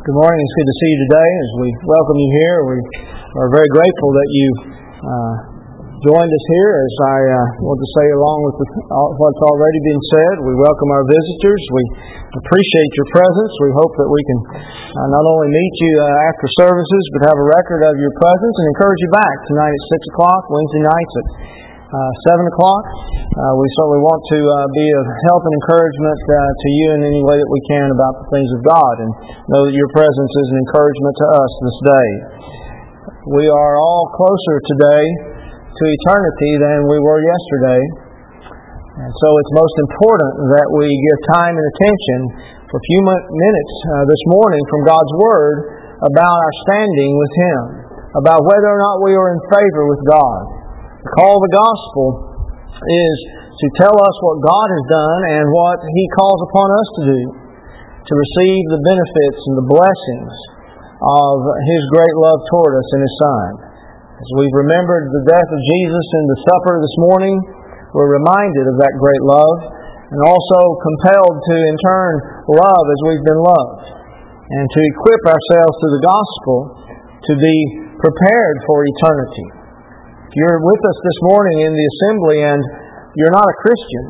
Good morning. It's good to see you today as we welcome you here. We are very grateful that you joined us here. As I want to say along with what's already been said, we welcome our visitors. We appreciate your presence. We hope that we can not only meet you after services, but have a record of your presence and encourage you back tonight at 6 o'clock, Wednesday nights at 7 o'clock. We certainly want to be of help and encouragement to you in any way that we can about the things of God, and know that your presence is an encouragement to us this day. We are all closer today to eternity than we were yesterday, and so it's most important that we give time and attention for a few minutes this morning from God's Word about our standing with Him, about whether or not we are in favor with God. The call of the gospel is to tell us what God has done and what He calls upon us to do, to receive the benefits and the blessings of His great love toward us and His Son. As we've remembered the death of Jesus in the supper this morning, we're reminded of that great love and also compelled to in turn love as we've been loved, and to equip ourselves through the gospel to be prepared for eternity. If you're with us this morning in the assembly and you're not a Christian,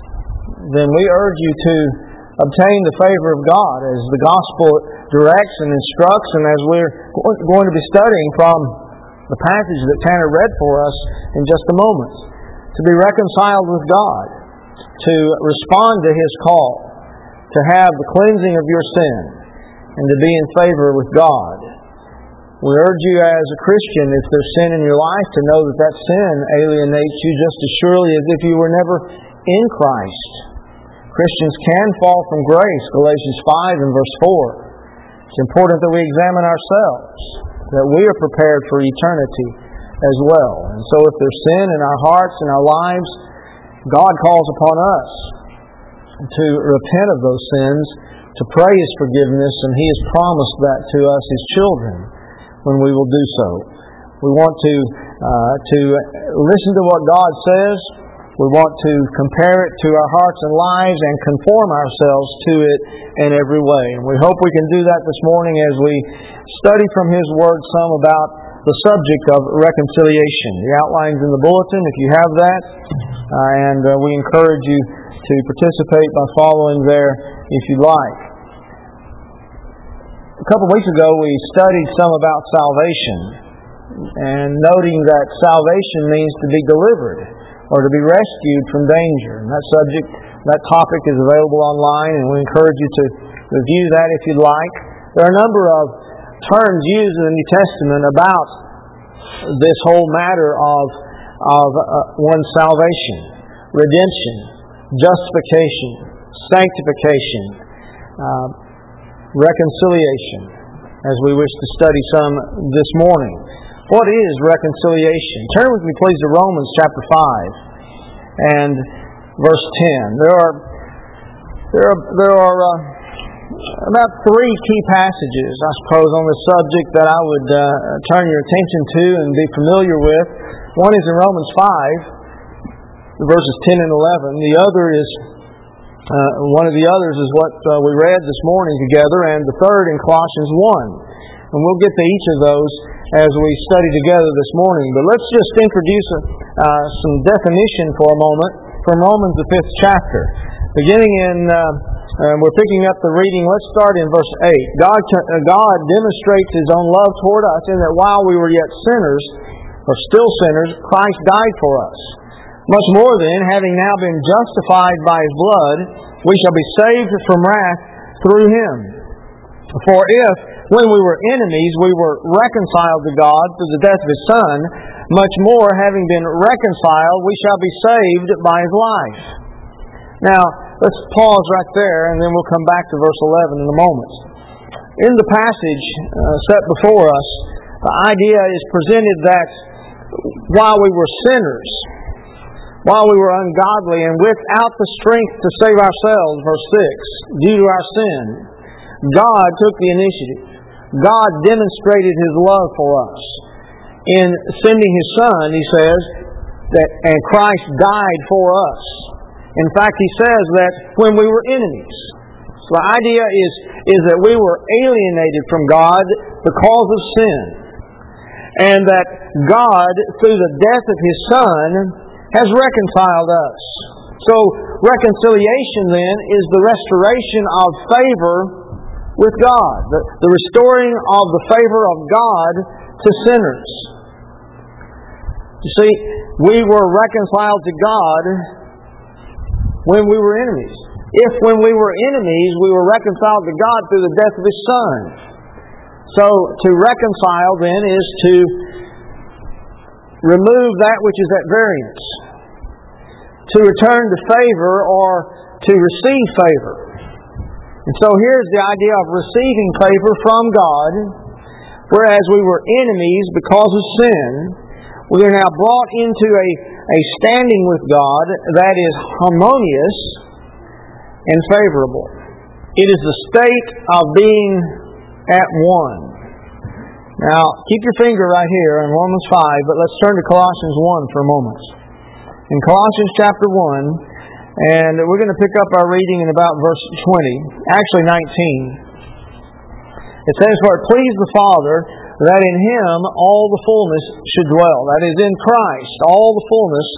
then we urge you to obtain the favor of God as the gospel directs and instructs, and as we're going to be studying from the passage that Tanner read for us in just a moment. To be reconciled with God, to respond to His call, to have the cleansing of your sin, and to be in favor with God. We urge you as a Christian, if there's sin in your life, to know that that sin alienates you just as surely as if you were never in Christ. Christians can fall from grace, Galatians 5 and verse 4. It's important that we examine ourselves, that we are prepared for eternity as well. And so if there's sin in our hearts and our lives, God calls upon us to repent of those sins, to pray His forgiveness, and He has promised that to us, His children, when we will do so. We want to listen to what God says. We want to compare it to our hearts and lives and conform ourselves to it in every way. And we hope we can do that this morning as we study from His Word some about the subject of reconciliation. The outline's in the bulletin if you have that, and we encourage you to participate by following there if you like. A couple of weeks ago we studied some about salvation, and noting that salvation means to be delivered or to be rescued from danger. And that topic is available online, and we encourage you to review that if you'd like. There are a number of terms used in the New Testament about this whole matter of one's salvation: redemption, justification, sanctification, reconciliation, as we wish to study some this morning. What is reconciliation? Turn with me please to Romans chapter 5 and verse 10. There are about three key passages, I suppose, on this subject that I would turn your attention to and be familiar with. One is in Romans 5, verses 10 and 11. The other is one of the others is what we read this morning together, and the third in Colossians 1. And we'll get to each of those as we study together this morning. But let's just introduce some definition for a moment from Romans, the 5th chapter. Beginning in, we're picking up the reading. Let's start in verse 8. God demonstrates His own love toward us in that while we were yet sinners, or still sinners, Christ died for us. Much more then, having now been justified by His blood, we shall be saved from wrath through Him. For if, when we were enemies, we were reconciled to God through the death of His Son, much more, having been reconciled, we shall be saved by His life. Now, let's pause right there, and then we'll come back to verse 11 in a moment. In the passage set before us, the idea is presented that while we were sinners, while we were ungodly and without the strength to save ourselves, verse 6, due to our sin, God took the initiative. God demonstrated His love for us. In sending His Son, He says, and Christ died for us. In fact, He says that when we were enemies. So the idea is that we were alienated from God because of sin. And that God, through the death of His Son, has reconciled us. So reconciliation then is the restoration of favor with God. The restoring of the favor of God to sinners. You see, we were reconciled to God when we were enemies. If when we were enemies, we were reconciled to God through the death of His Son. So to reconcile then is to remove that which is at variance. To return to favor or to receive favor. And so here's the idea of receiving favor from God. Whereas we were enemies because of sin, we are now brought into a standing with God that is harmonious and favorable. It is the state of being at one. Now, keep your finger right here in Romans 5, but let's turn to Colossians 1 for a moment. In Colossians chapter 1, and we're going to pick up our reading in about verse 20, actually 19. It says, "For it pleased the Father that in Him all the fullness should dwell." That is, in Christ, all the fullness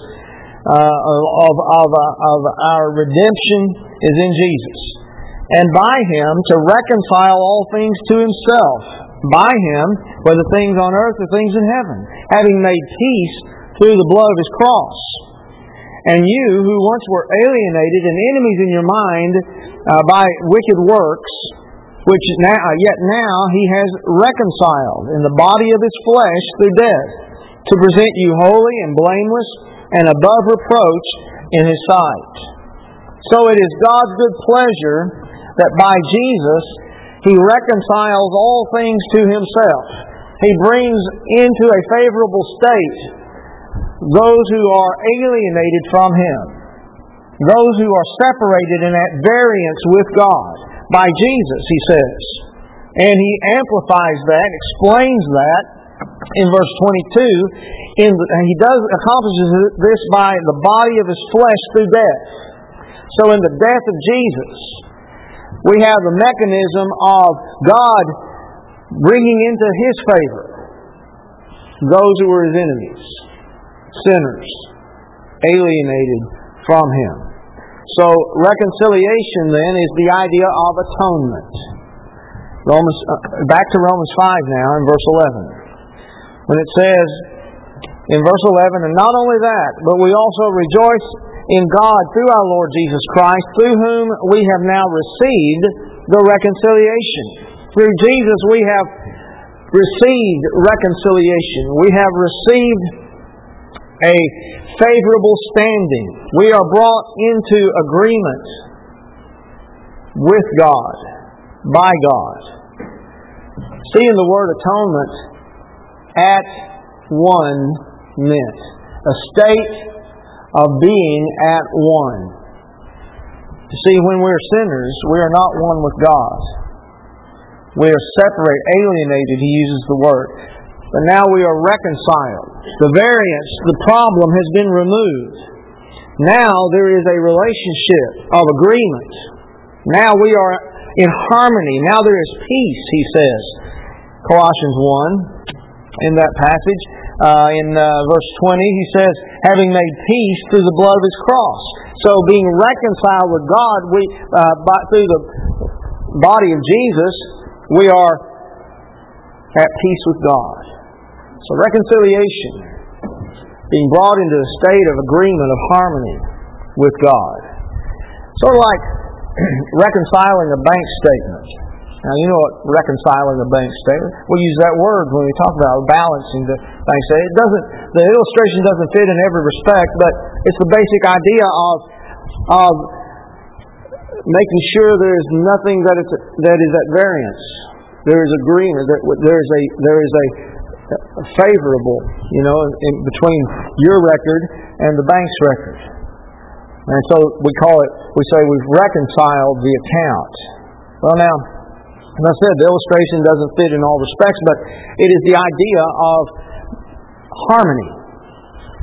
of our redemption is in Jesus. And by Him to reconcile all things to Himself. By Him, whether things on earth or things in heaven, having made peace through the blood of His cross. And you, who once were alienated and enemies in your mind by wicked works, which yet now He has reconciled in the body of His flesh through death, to present you holy and blameless and above reproach in His sight. So it is God's good pleasure that by Jesus He reconciles all things to Himself. He brings into a favorable state those who are alienated from Him, those who are separated and at variance with God. By Jesus, He says. And He amplifies that, explains that in verse 22. He accomplishes this by the body of His flesh through death. So in the death of Jesus, we have the mechanism of God bringing into His favor those who were His enemies, sinners, alienated from Him. So reconciliation then is the idea of atonement. Back to Romans 5 now in verse 11. When it says in verse 11, "And not only that, but we also rejoice in God through our Lord Jesus Christ, through whom we have now received the reconciliation." Through Jesus we have received reconciliation. We have received a favorable standing. We are brought into agreement with God, by God. Seeing the word atonement, at one meant a state of being at one. You see, when we're sinners, we are not one with God. We are separate, alienated, he uses the word. But now we are reconciled. The variance, the problem has been removed. Now there is a relationship of agreement. Now we are in harmony. Now there is peace, he says. Colossians 1, in that passage. In verse 20, he says, having made peace through the blood of His cross. So being reconciled with God, through the body of Jesus, we are at peace with God. So reconciliation, being brought into a state of agreement, of harmony with God. Sort of like reconciling a bank statement. Now, you know what reconciling a bank statement? We use that word when we talk about balancing the bank statement. The illustration doesn't fit in every respect, but it's the basic idea of making sure there is nothing that is at variance. There is agreement. There is a favorable, in between your record and the bank's record. And so we say we've reconciled the account. Well, now, as I said, the illustration doesn't fit in all respects, but it is the idea of harmony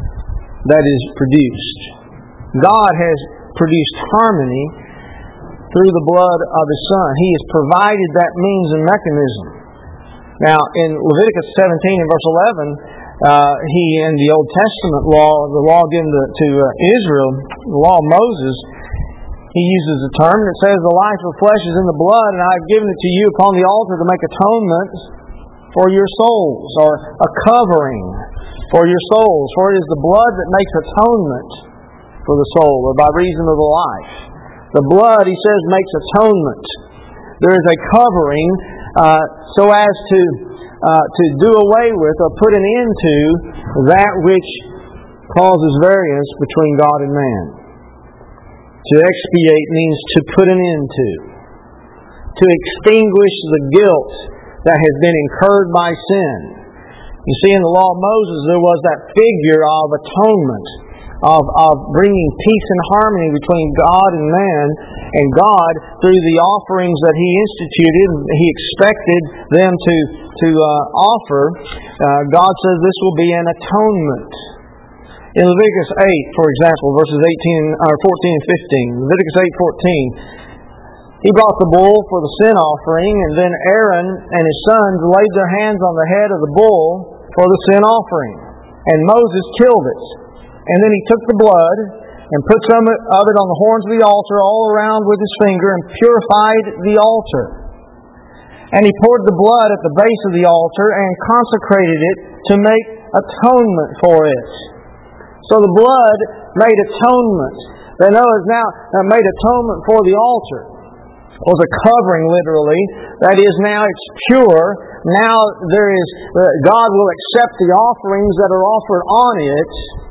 that is produced. God has produced harmony through the blood of His Son. He has provided that means and mechanism. Now, in Leviticus 17 and verse 11, He, in the Old Testament law, the law given to Israel, the law of Moses, He uses a term that says, the life of flesh is in the blood, and I have given it to you upon the altar to make atonement for your souls, or a covering for your souls. For it is the blood that makes atonement for the soul, or by reason of the life. The blood, He says, makes atonement. There is a covering so as to do away with or put an end to that which causes variance between God and man. To expiate means to put an end to. To extinguish the guilt that has been incurred by sin. You see, in the law of Moses, there was that figure of atonement, of bringing peace and harmony between God and man. And God, through the offerings that He instituted, He expected them to offer. God says this will be an atonement. In Leviticus 8, for example, verses 14 and 15, Leviticus 8:14, He brought the bull for the sin offering, and then Aaron and his sons laid their hands on the head of the bull for the sin offering. And Moses killed it. And then he took the blood and put some of it on the horns of the altar all around with his finger and purified the altar. And he poured the blood at the base of the altar and consecrated it to make atonement for it. So the blood made atonement. They know it's now made atonement for the altar. It was a covering, literally. That is, now it's pure. Now God will accept the offerings that are offered on it.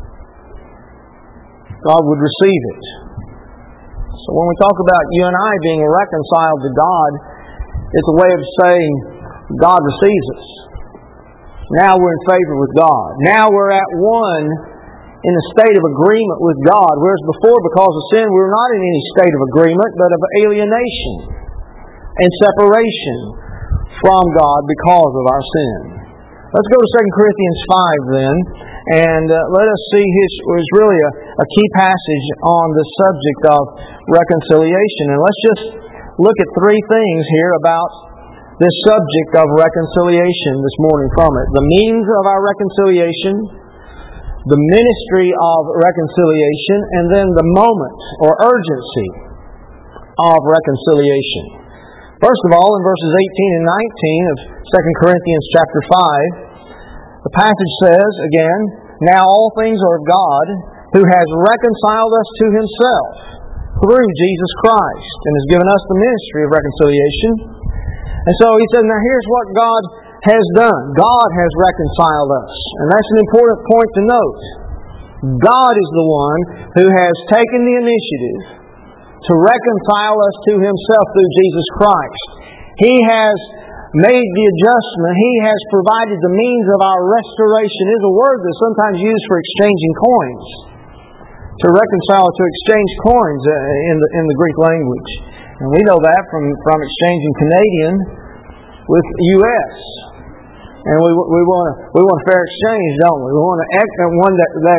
God would receive it. So when we talk about you and I being reconciled to God, it's a way of saying God receives us. Now we're in favor with God. Now we're at one in a state of agreement with God. Whereas before, because of sin, we were not in any state of agreement, but of alienation and separation from God because of our sin. Let's go to 2 Corinthians 5 then, and let us see was really a key passage on the subject of reconciliation. And let's just look at three things here about this subject of reconciliation this morning from it. The means of our reconciliation, the ministry of reconciliation, and then the moment or urgency of reconciliation. First of all, in verses 18 and 19 of 2 Corinthians chapter 5, the passage says, again, now all things are of God, who has reconciled us to Himself through Jesus Christ, and has given us the ministry of reconciliation. And so he said, now here's what God has done. God has reconciled us. And that's an important point to note. God is the one who has taken the initiative to reconcile us to Himself through Jesus Christ. He has made the adjustment. He has provided the means of our restoration. It is a word that's sometimes used for exchanging coins. To reconcile, to exchange coins in the Greek language. And we know that from exchanging Canadian with U.S. And we want a fair exchange, don't we? We want one that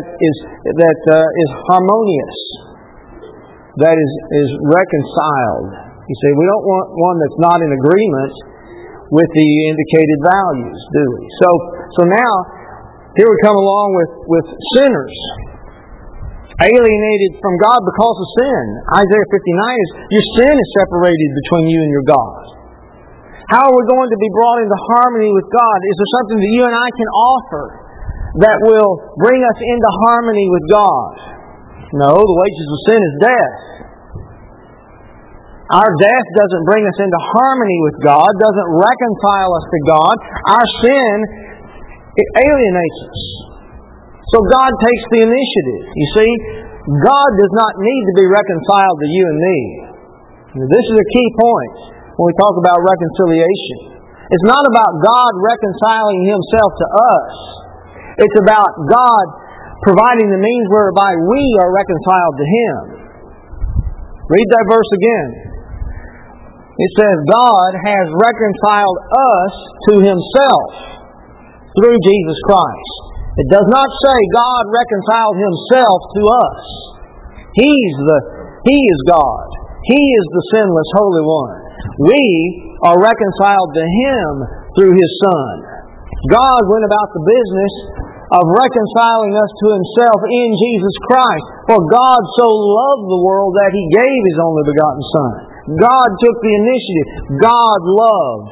is harmonious, that is reconciled. You see, we don't want one that's not in agreement with the indicated values, do we? So now here we come along with sinners, alienated from God because of sin. Isaiah 59 is, your sin is separated between you and your God. How are we going to be brought into harmony with God? Is there something that you and I can offer that will bring us into harmony with God? No, the wages of sin is death. Our death doesn't bring us into harmony with God, doesn't reconcile us to God. Our sin, it alienates us. So God takes the initiative. You see, God does not need to be reconciled to you and me. This is a key point when we talk about reconciliation. It's not about God reconciling Himself to us. It's about God providing the means whereby we are reconciled to Him. Read that verse again. It says, God has reconciled us to Himself through Jesus Christ. It does not say God reconciled Himself to us. He is God. He is the sinless Holy One. We are reconciled to Him through His Son. God went about the business of reconciling us to Himself in Jesus Christ. For God so loved the world that He gave His only begotten Son. God took the initiative. God loved.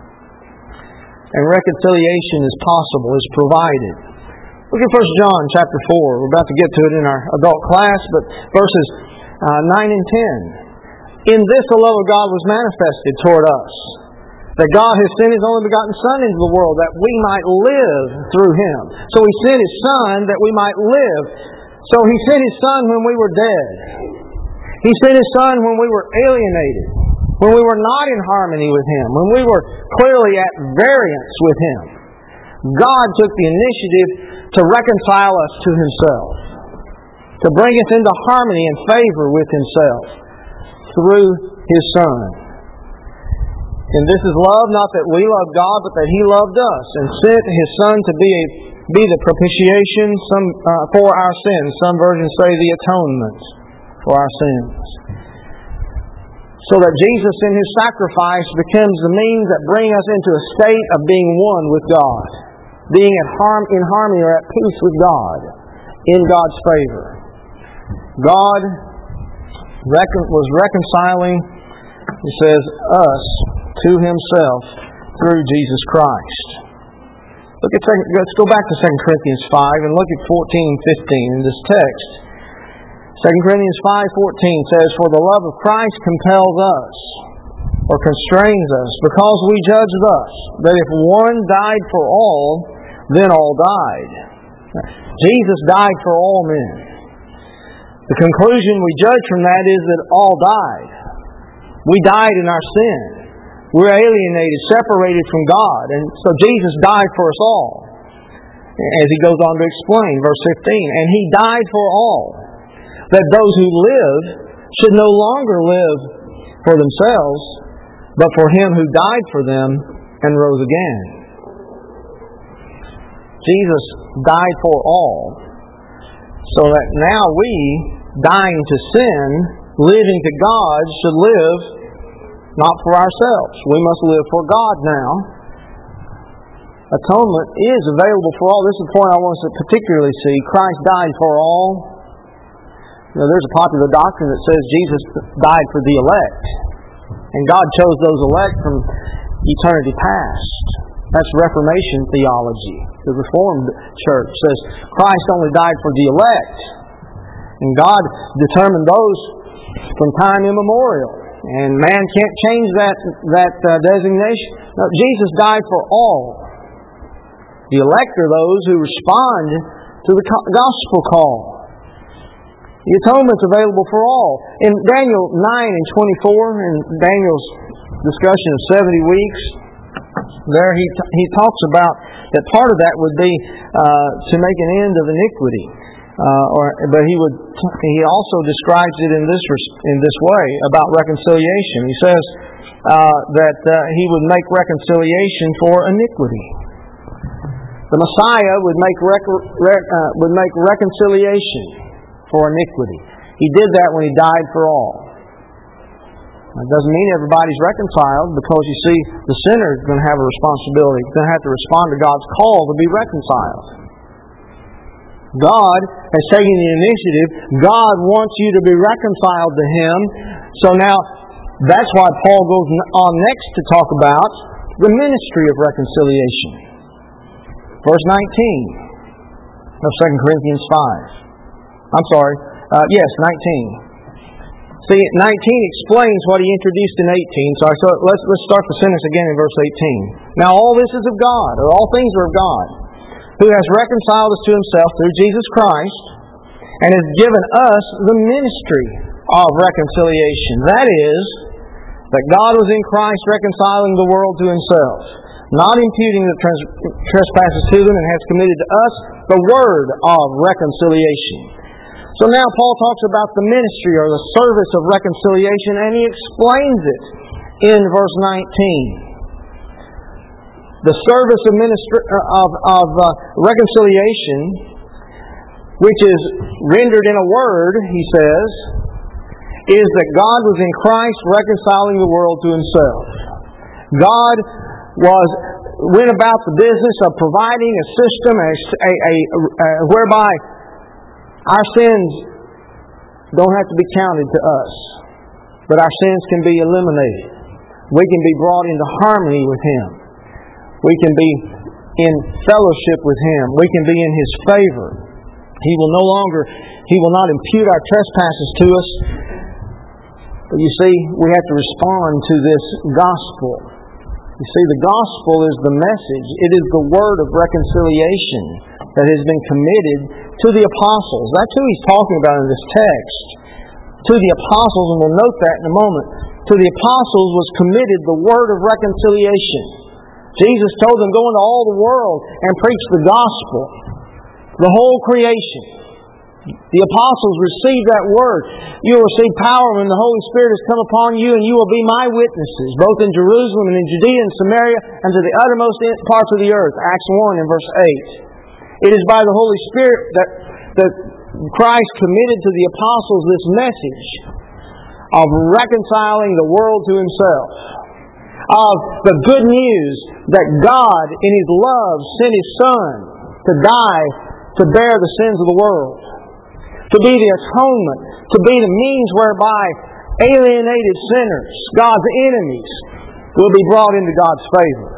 And reconciliation is possible, is provided. Look at 1 John chapter 4. We're about to get to it in our adult class, but verses 9 and 10. In this the love of God was manifested toward us, that God has sent His only begotten Son into the world, that we might live through Him. So He sent His Son that we might live. So He sent His Son when we were dead. He sent His Son when we were alienated, when we were not in harmony with Him, when we were clearly at variance with Him. God took the initiative to reconcile us to Himself, to bring us into harmony and favor with Himself through His Son. And this is love, not that we loved God, but that He loved us and sent His Son to be the propitiation for our sins. Some versions say the atonement for our sins. So that Jesus in His sacrifice becomes the means that bring us into a state of being one with God, being in harmony or at peace with God, in God's favor. God was reconciling, He says, us to Himself through Jesus Christ. Let's go back to 2 Corinthians 5 and look at 14 and 15 in this text. 2 Corinthians 5:14 says, For the love of Christ compels us, or constrains us, because we judge thus, that if one died for all, then all died. Jesus died for all men. The conclusion we judge from that is that all died. We died in our sin. We're alienated, separated from God. And so Jesus died for us all. As He goes on to explain, verse 15, And He died for all, that those who live should no longer live for themselves, but for Him who died for them and rose again. Jesus died for all, so that now we, dying to sin, living to God, should live not for ourselves. We must live for God now. Atonement is available for all. This is the point I want us to particularly see. Christ died for all. You know, there's a popular doctrine that says Jesus died for the elect, and God chose those elect from eternity past. That's Reformation theology. The Reformed Church says Christ only died for the elect, and God determined those from time immemorial, and man can't change that designation. No, Jesus died for all. The elect are those who respond to the gospel call. The atonement's available for all. In Daniel 9 and 24, in Daniel's discussion of 70 weeks, there he talks about that part of that would be to make an end of iniquity. But he also describes it in this way about reconciliation. He says that he would make reconciliation for iniquity. The Messiah would make reconciliation for iniquity. He did that when He died for all. It doesn't mean everybody's reconciled, because you see, the sinner is going to have a responsibility. He's going to have to respond to God's call to be reconciled. God has taken the initiative. God wants you to be reconciled to Him. So now, that's why Paul goes on next to talk about the ministry of reconciliation. Verse 19 of 2 Corinthians 5. I'm sorry. 19. See, 19 explains what he introduced in 18. So let's start the sentence again in verse 18. Now all this is of God, or all things are of God, who has reconciled us to Himself through Jesus Christ, and has given us the ministry of reconciliation. That is, that God was in Christ reconciling the world to Himself, not imputing the trespasses to them, and has committed to us the word of reconciliation. So now Paul talks about the ministry or the service of reconciliation, and he explains it in verse 19. The service of reconciliation, which is rendered in a word, he says, is that God was in Christ reconciling the world to Himself. God went about the business of providing a system whereby our sins don't have to be counted to us, but our sins can be eliminated. We can be brought into harmony with Him. We can be in fellowship with Him. We can be in His favor. He will not impute our trespasses to us. But you see, we have to respond to this gospel. You see, the gospel is the message. It is the word of reconciliation that has been committed to the apostles. That's who he's talking about in this text. To the apostles, and we'll note that in a moment. To the apostles was committed the word of reconciliation. Jesus told them, go into all the world and preach the gospel. The whole creation. The apostles received that word. You will receive power when the Holy Spirit has come upon you, and you will be my witnesses, both in Jerusalem and in Judea and Samaria, and to the uttermost parts of the earth. Acts 1 and verse 8. It is by the Holy Spirit that Christ committed to the apostles this message of reconciling the world to Himself. Of the good news that God, in His love, sent His Son to die to bear the sins of the world. To be the atonement. To be the means whereby alienated sinners, God's enemies, will be brought into God's favor.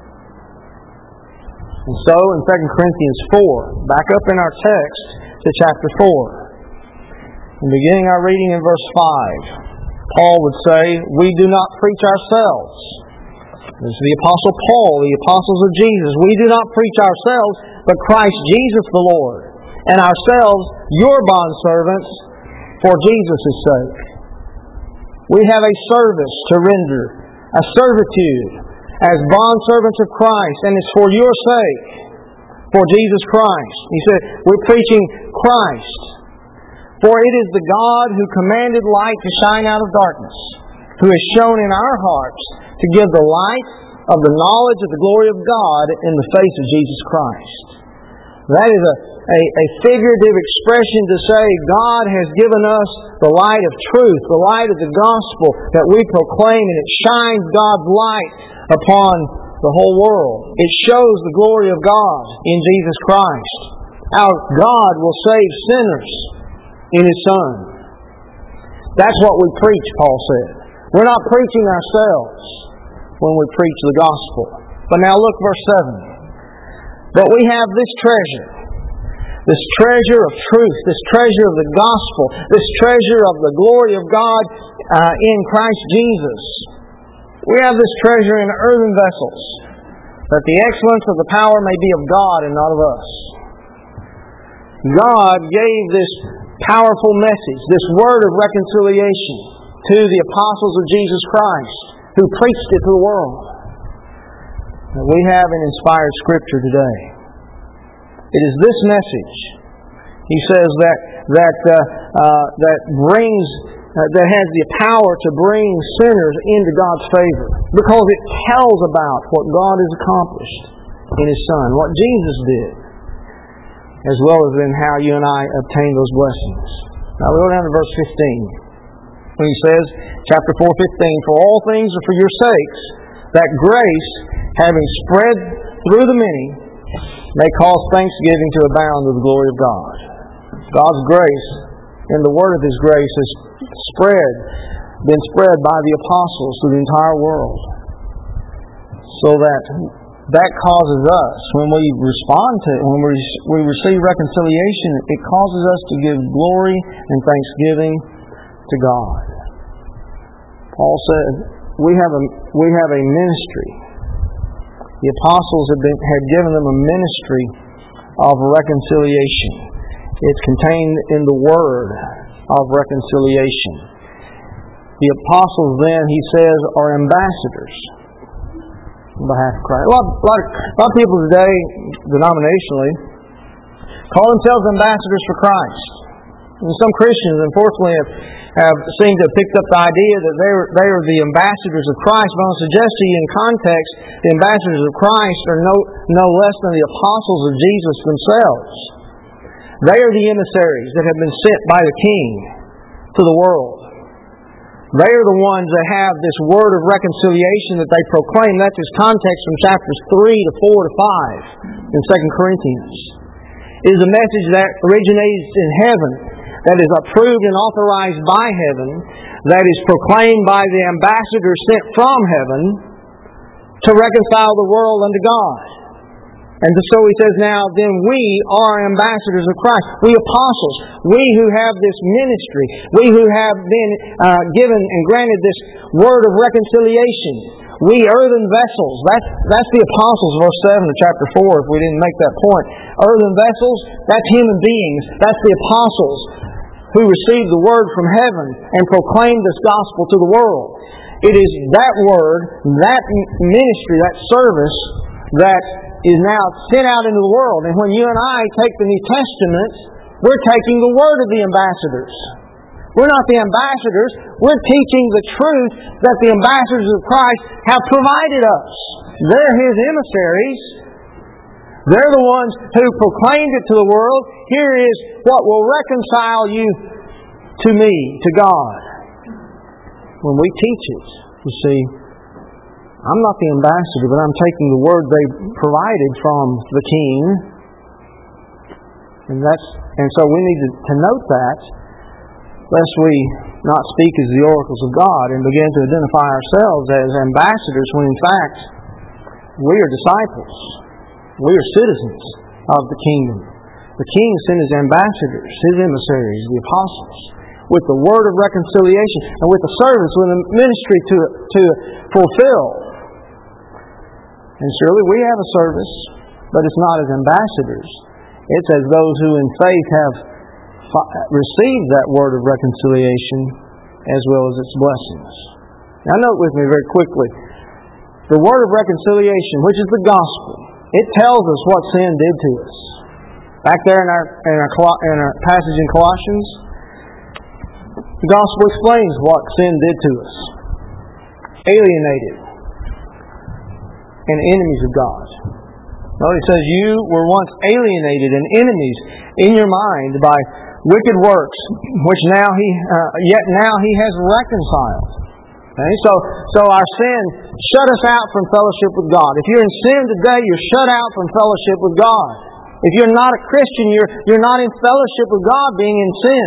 And so, in 2 Corinthians 4, back up in our text to chapter 4. And beginning our reading in verse 5, Paul would say, we do not preach ourselves. This is the Apostle Paul, the apostles of Jesus. We do not preach ourselves, but Christ Jesus the Lord, and ourselves your bondservants for Jesus' sake. We have a service to render, a servitude, as bondservants of Christ, and it's for your sake, for Jesus Christ. He said, we're preaching Christ. For it is the God who commanded light to shine out of darkness, who has shown in our hearts to give the light of the knowledge of the glory of God in the face of Jesus Christ. That is a figurative expression to say God has given us the light of truth, the light of the gospel that we proclaim, and it shines God's light upon the whole world. It shows the glory of God in Jesus Christ. How God will save sinners in His Son. That's what we preach, Paul said. We're not preaching ourselves when we preach the gospel. But now look, verse 7. But we have this treasure of truth, this treasure of the gospel, this treasure of the glory of God in Christ Jesus. We have this treasure in earthen vessels, that the excellence of the power may be of God and not of us. God gave this powerful message, this word of reconciliation, to the apostles of Jesus Christ, who preached it to the world. And we have an inspired Scripture today. It is this message, he says, that brings, that has the power to bring sinners into God's favor, because it tells about what God has accomplished in His Son, what Jesus did, as well as in how you and I obtain those blessings. Now we go down to verse 15. When he says, chapter 4:15, for all things are for your sakes, that grace, having spread through the many, may cause thanksgiving to abound to the glory of God. God's grace, and the word of His grace, has been spread by the apostles to the entire world. So that causes us, when we respond to it, when we receive reconciliation, it causes us to give glory and thanksgiving to God. Paul said, we have a ministry. The apostles had given them a ministry of reconciliation. It's contained in the word of reconciliation. The apostles then, he says, are ambassadors on behalf of Christ. A lot of people today, denominationally, call themselves ambassadors for Christ. And some Christians, unfortunately, have seemed to have picked up the idea that they are the ambassadors of Christ. But I'll suggest to you in context, the ambassadors of Christ are no less than the apostles of Jesus themselves. They are the emissaries that have been sent by the King to the world. They are the ones that have this word of reconciliation that they proclaim. That's its context from chapters 3 to 4 to 5 in 2 Corinthians. It is a message that originates in heaven, that is approved and authorized by heaven, that is proclaimed by the ambassador sent from heaven to reconcile the world unto God. And so he says now, then we are ambassadors of Christ. We apostles. We who have this ministry. We who have been given and granted this word of reconciliation. We earthen vessels. That's the apostles, verse 7 of chapter 4, if we didn't make that point. Earthen vessels, that's human beings. That's the apostles who received the word from heaven and proclaimed this gospel to the world. It is that word, that ministry, that service that is now sent out into the world. And when you and I take the New Testament, we're taking the word of the ambassadors. We're not the ambassadors. We're teaching the truth that the ambassadors of Christ have provided us. They're His emissaries. They're the ones who proclaimed it to the world. Here is what will reconcile you to me, to God. When we teach it, you see, I'm not the ambassador, but I'm taking the word they provided from the King. And so we need to note that, lest we not speak as the oracles of God and begin to identify ourselves as ambassadors when in fact we are disciples. We are citizens of the kingdom. The King sent His ambassadors, His emissaries, the apostles, with the word of reconciliation and with the service, with the ministry to fulfill. And surely we have a service, but it's not as ambassadors. It's as those who in faith have received that word of reconciliation as well as its blessings. Now note with me very quickly, the word of reconciliation, which is the gospel, it tells us what sin did to us. Back there in our passage in Colossians, the gospel explains what sin did to us. Alienated and enemies of God. Well, it says, you were once alienated and enemies in your mind by wicked works, which yet now He has reconciled. Okay? So our sin shut us out from fellowship with God. If you're in sin today, you're shut out from fellowship with God. If you're not a Christian, you're not in fellowship with God being in sin.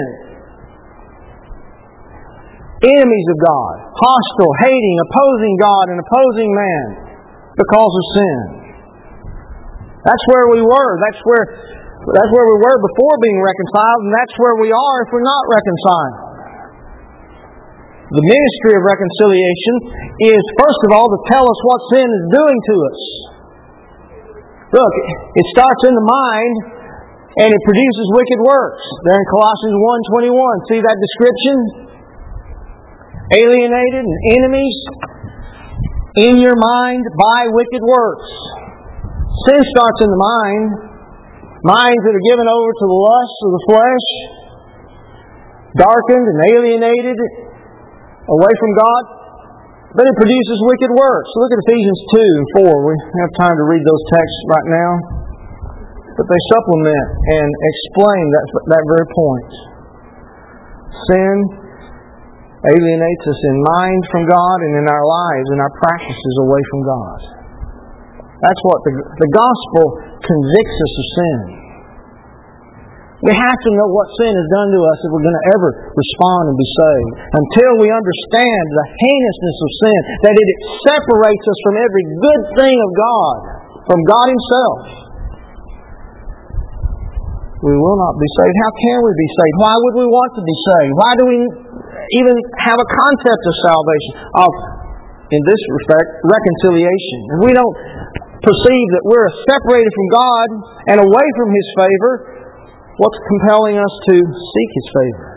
Enemies of God, hostile, hating, opposing God and opposing man because of sin. That's where we were. That's where we were before being reconciled, and that's where we are if we're not reconciled. The ministry of reconciliation is, first of all, to tell us what sin is doing to us. Look, it starts in the mind, and it produces wicked works. There in Colossians 1:21, see that description? Alienated and enemies in your mind by wicked works. Sin starts in the mind. Minds that are given over to the lusts of the flesh, darkened and alienated away from God, but it produces wicked works. Look at Ephesians 2 and 4. We don't have time to read those texts right now, but they supplement and explain that very point. Sin alienates us in mind from God and in our lives and our practices away from God. That's what the gospel convicts us of sin. We have to know what sin has done to us if we're going to ever respond and be saved. Until we understand the heinousness of sin, that it separates us from every good thing of God, from God Himself, we will not be saved. How can we be saved? Why would we want to be saved? Why do we even have a concept of salvation? In this respect, reconciliation. If we don't perceive that we're separated from God and away from His favor, what's compelling us to seek His favor?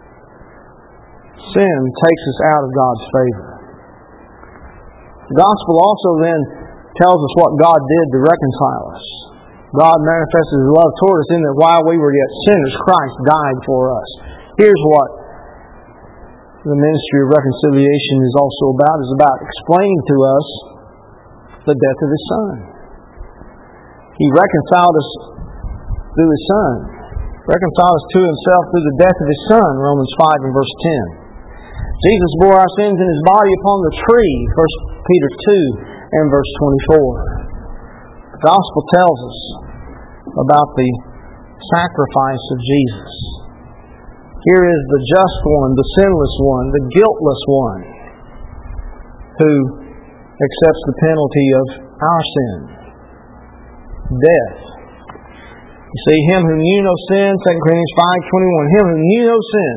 Sin takes us out of God's favor. The gospel also then tells us what God did to reconcile us. God manifested His love toward us in that while we were yet sinners, Christ died for us. Here's what the ministry of reconciliation is also about. It's about explaining to us the death of His Son. He reconciled us through His Son. Reconciled us to Himself through the death of His Son, Romans 5 and verse 10. Jesus bore our sins in His body upon the tree, 1 Peter 2 and verse 24. The Gospel tells us about the sacrifice of Jesus. Here is the just one, the sinless one, the guiltless one, who accepts the penalty of our sin, death. You see, Him who knew no sin, 2 Corinthians 5:21, Him who knew no sin,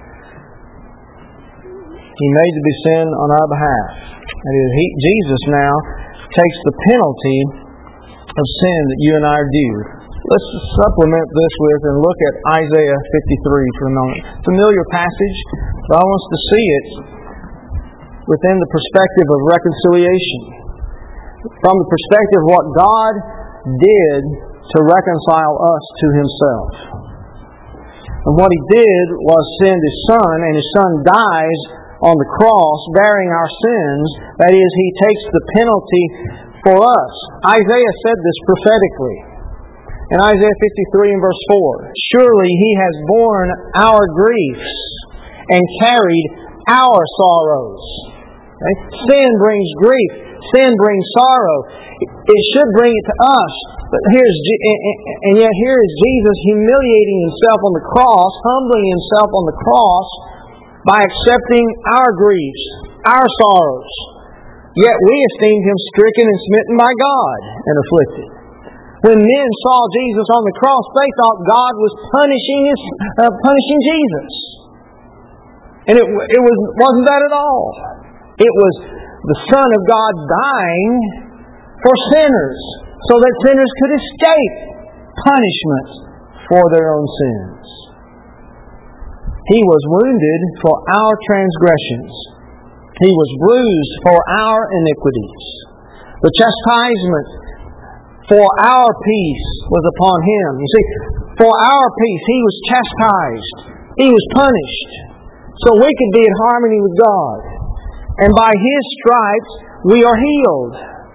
He made to be sin on our behalf. That is, Jesus now takes the penalty of sin that you and I are due. Let's supplement this with and look at Isaiah 53 for a moment. Familiar passage, but I want us to see it within the perspective of reconciliation. From the perspective of what God did to reconcile us to Himself. And what He did was send His Son, and His Son dies on the cross, bearing our sins. That is, He takes the penalty for us. Isaiah said this prophetically. In Isaiah 53 and verse 4, surely He has borne our griefs and carried our sorrows. Okay? Sin brings grief. Sin brings sorrow. It should bring it to us. But yet here is Jesus humiliating Himself on the cross, humbling Himself on the cross by accepting our griefs, our sorrows. Yet we esteemed Him stricken and smitten by God and afflicted. When men saw Jesus on the cross, they thought God was punishing Jesus. And it wasn't that at all. It was the Son of God dying for sinners, so that sinners could escape punishment for their own sins. He was wounded for our transgressions. He was bruised for our iniquities. The chastisement for our peace was upon Him. You see, for our peace, He was chastised. He was punished, so we could be in harmony with God. And by His stripes, we are healed.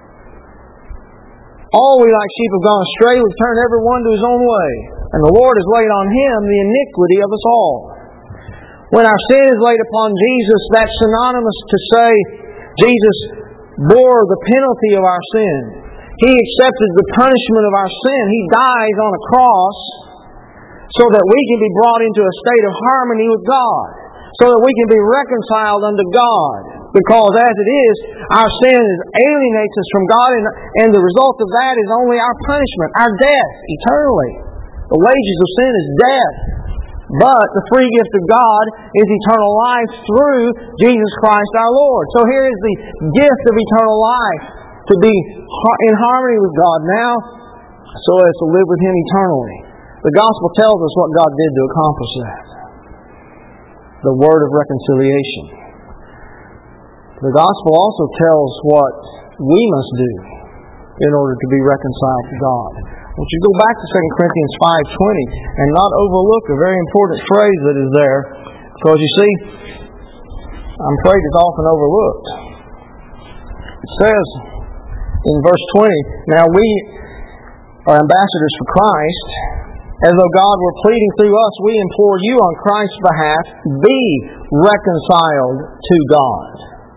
All we like sheep have gone astray, we've turned every one to his own way. And the Lord has laid on Him the iniquity of us all. When our sin is laid upon Jesus, that's synonymous to say Jesus bore the penalty of our sin. He accepted the punishment of our sin. He dies on a cross so that we can be brought into a state of harmony with God, so that we can be reconciled unto God. Because as it is, our sin alienates us from God, and the result of that is only our punishment, our death, eternally. The wages of sin is death. But the free gift of God is eternal life through Jesus Christ our Lord. So here is the gift of eternal life, to be in harmony with God now, so as to live with Him eternally. The Gospel tells us what God did to accomplish that. The word of reconciliation. The Gospel also tells what we must do in order to be reconciled to God. I want you to go back to 2 Corinthians 5:20 and not overlook a very important phrase that is there, because you see, I'm afraid it's often overlooked. It says in verse 20, now we are ambassadors for Christ, as though God were pleading through us, we implore you on Christ's behalf, be reconciled to God.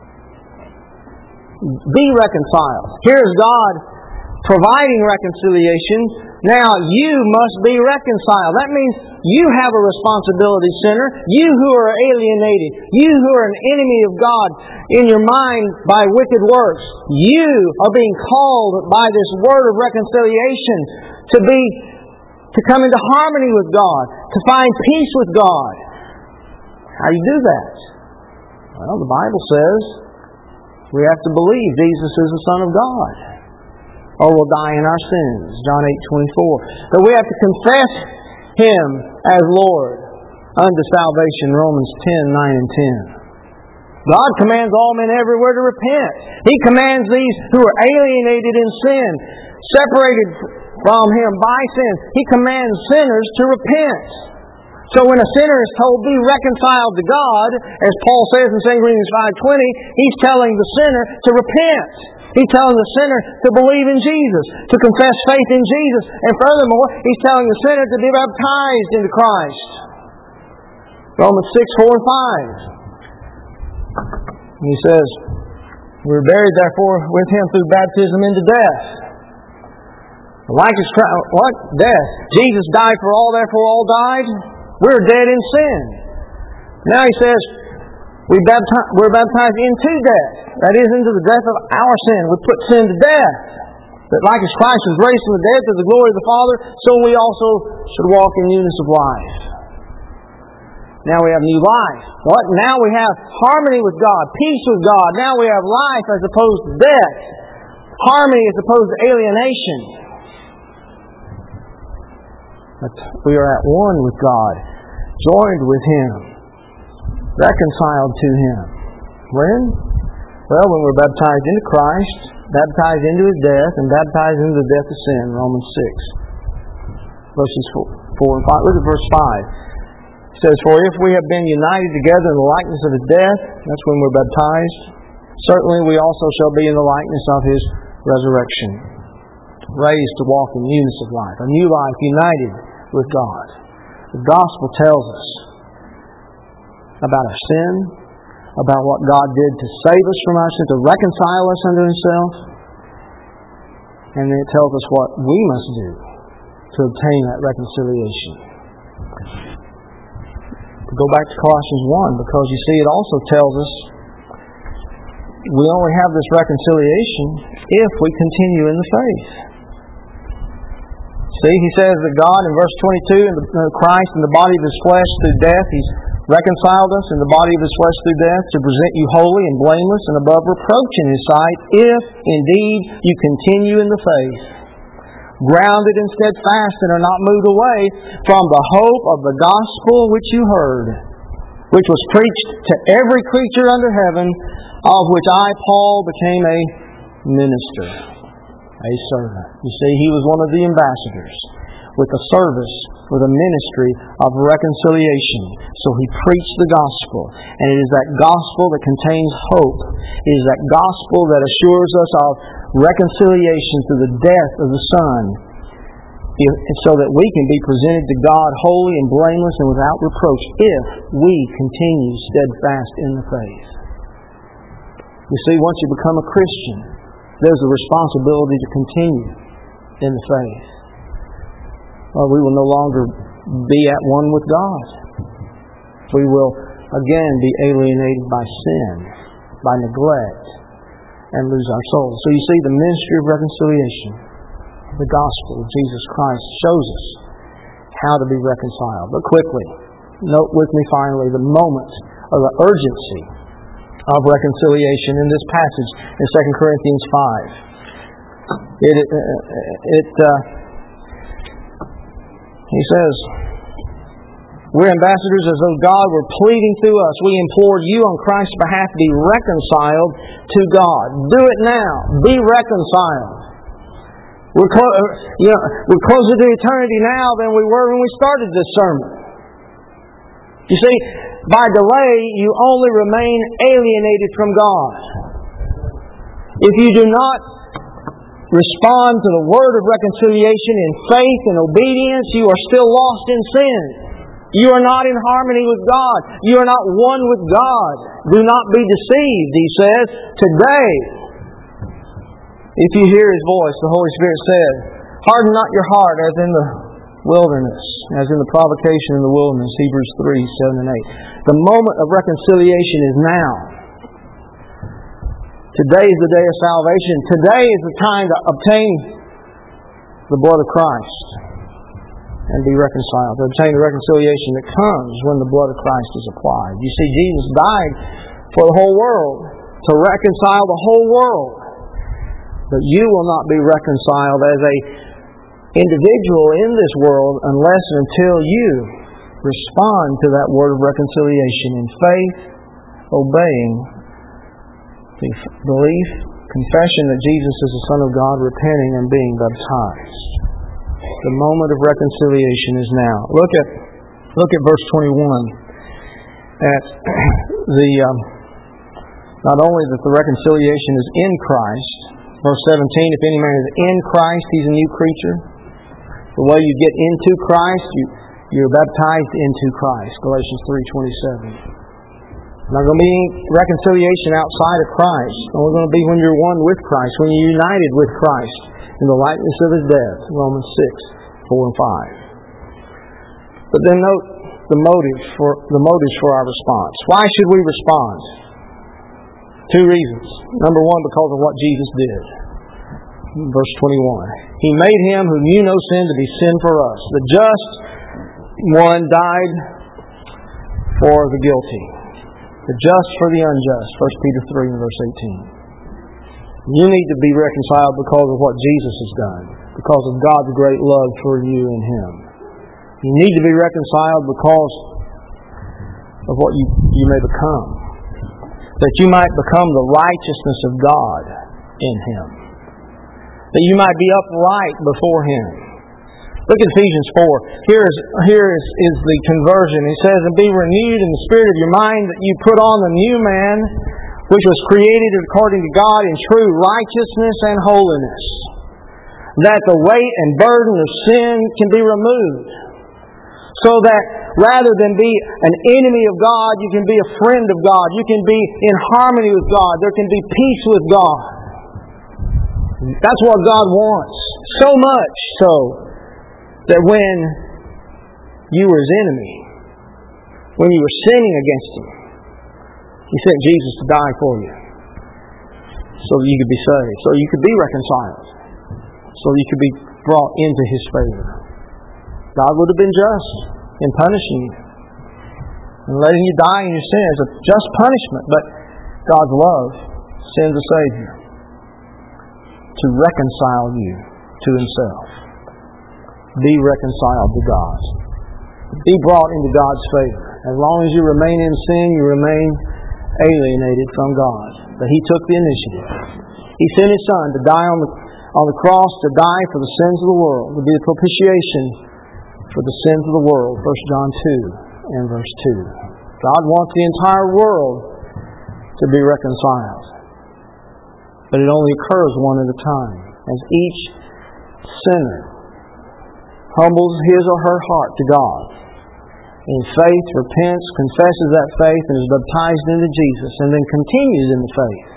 Be reconciled. Here's God providing reconciliation. Now you must be reconciled. That means you have a responsibility, sinner. You who are alienated. You who are an enemy of God in your mind by wicked works. You are being called by this word of reconciliation to come into harmony with God, to find peace with God. How do you do that? Well, the Bible says we have to believe Jesus is the Son of God, or we'll die in our sins. John 8:24. But we have to confess Him as Lord unto salvation. Romans 10:9 and 10. God commands all men everywhere to repent. He commands these who are alienated in sin, separated from Him by sin. He commands sinners to repent. So when a sinner is told, be reconciled to God, as Paul says in 2 Corinthians 5:20, he's telling the sinner to repent. He's telling the sinner to believe in Jesus, to confess faith in Jesus. And furthermore, he's telling the sinner to be baptized into Christ. Romans 6:4 and 5. He says, we were buried therefore with Him through baptism into death. Like as Christ, what? Death. Jesus died for all, therefore all died. We're dead in sin. Now He says, we're baptized into death. That is, into the death of our sin. We put sin to death. That like as Christ was raised from the dead to the glory of the Father, so we also should walk in newness of life. Now we have new life. What? Now we have harmony with God, peace with God. Now we have life as opposed to death. Harmony as opposed to alienation. But we are at one with God, joined with Him, reconciled to Him. When? Well, when we're baptized into Christ, baptized into His death, and baptized into the death of sin, Romans 6. Verses 4 and 5. Look at verse 5. It says, for if we have been united together in the likeness of His death, that's when we're baptized, certainly we also shall be in the likeness of His resurrection, raised to walk in newness of life, a new life united with God. The gospel tells us about our sin, about what God did to save us from our sin, to reconcile us unto Himself, and then it tells us what we must do to obtain that reconciliation. Go back to Colossians 1, because you see it also tells us we only have this reconciliation if we continue in the faith. See, he says that God in verse 22, in Christ in the body of His flesh through death, He's reconciled us in the body of His flesh through death to present you holy and blameless and above reproach in His sight, if indeed you continue in the faith, grounded and steadfast, and are not moved away from the hope of the gospel which you heard, which was preached to every creature under heaven, of which I, Paul, became a minister, a servant. You see, he was one of the ambassadors with a service, with a ministry of reconciliation. So he preached the gospel. And it is that gospel that contains hope. It is that gospel that assures us of reconciliation through the death of the Son, so that we can be presented to God holy and blameless and without reproach if we continue steadfast in the faith. You see, once you become a Christian, there's a responsibility to continue in the faith. Or we will no longer be at one with God. We will again be alienated by sin, by neglect, and lose our souls. So you see, the ministry of reconciliation, the gospel of Jesus Christ, shows us how to be reconciled. But quickly, note with me finally the moment of the urgency of reconciliation in this passage in 2 Corinthians 5. He says, we're ambassadors as though God were pleading through us. We implored you on Christ's behalf to be reconciled to God. Do it now. Be reconciled. We're closer to eternity now than we were when we started this sermon. You see, by delay, you only remain alienated from God. If you do not respond to the word of reconciliation in faith and obedience, you are still lost in sin. You are not in harmony with God. You are not one with God. Do not be deceived, he says. Today, if you hear His voice, the Holy Spirit said, harden not your heart as in the wilderness, as in the provocation in the wilderness, Hebrews 3, 7 and 8. The moment of reconciliation is now. Today is the day of salvation. Today is the time to obtain the blood of Christ and be reconciled, to obtain the reconciliation that comes when the blood of Christ is applied. You see, Jesus died for the whole world, to reconcile the whole world. But you will not be reconciled as an individual in this world unless and until you respond to that word of reconciliation in faith, obeying, belief, confession that Jesus is the Son of God, repenting and being baptized. The moment of reconciliation is now. Look at verse 21. At not only that the reconciliation is in Christ. Verse 17, if any man is in Christ, he's a new creature. The way you get into Christ, you're baptized into Christ. Galatians 3:27. Not going to be any reconciliation outside of Christ. It's only going to be when you're one with Christ, when you're united with Christ in the likeness of His death. Romans 6:4 and 5. But then note the motives for our response. Why should we respond? Two reasons. Number one, because of what Jesus did. Verse 21. He made Him who knew no sin to be sin for us. The just one died for the guilty. The just for the unjust. 1 Peter 3 and verse 18. You need to be reconciled because of what Jesus has done. Because of God's great love for you and Him. You need to be reconciled because of what you may become. That you might become the righteousness of God in Him. That you might be upright before Him. Look at Ephesians 4. Here is the conversion. He says, and be renewed in the spirit of your mind, that you put on the new man, which was created according to God in true righteousness and holiness. That the weight and burden of sin can be removed. So that rather than be an enemy of God, you can be a friend of God. You can be in harmony with God. There can be peace with God. That's what God wants. So much so that when you were His enemy, when you were sinning against Him, He sent Jesus to die for you so that you could be saved, so you could be reconciled, so you could be brought into His favor. God would have been just in punishing you and letting you die in your sin as a just punishment, but God's love sends a Savior to reconcile you to Himself. Be reconciled to God. Be brought into God's favor. As long as you remain in sin, you remain alienated from God. But He took the initiative. He sent His Son to die on the cross, to die for the sins of the world, to be the propitiation for the sins of the world. 1 John 2 and verse 2. God wants the entire world to be reconciled. But it only occurs one at a time. As each sinner humbles his or her heart to God, in faith, repents, confesses that faith, and is baptized into Jesus, and then continues in the faith,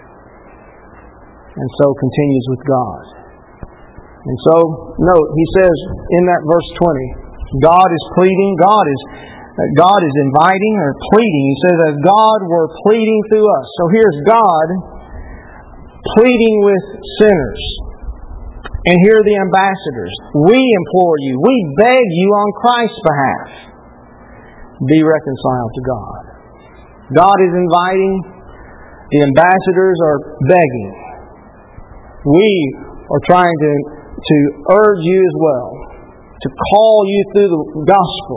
and so continues with God. And so, note, he says in that verse 20, God is pleading, God is inviting or pleading. He says, as God were pleading through us. So here's God pleading with sinners. And here are the ambassadors. We implore you, we beg you on Christ's behalf, be reconciled to God. God is inviting, the ambassadors are begging. We are trying to urge you as well, to call you through the gospel.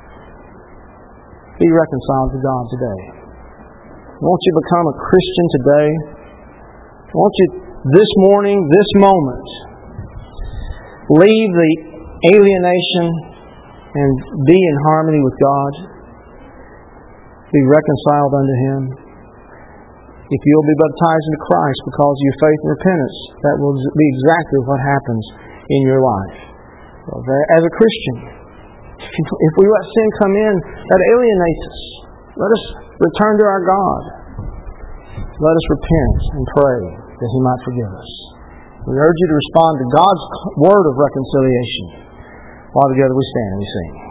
Be reconciled to God today. Won't you become a Christian today? Won't you this morning, this moment, leave the alienation and be in harmony with God? Be reconciled unto Him. If you'll be baptized into Christ because of your faith and repentance, that will be exactly what happens in your life. As a Christian, if we let sin come in, that alienates us. Let us return to our God. Let us repent and pray that He might forgive us. We urge you to respond to God's word of reconciliation. While together we stand and we sing.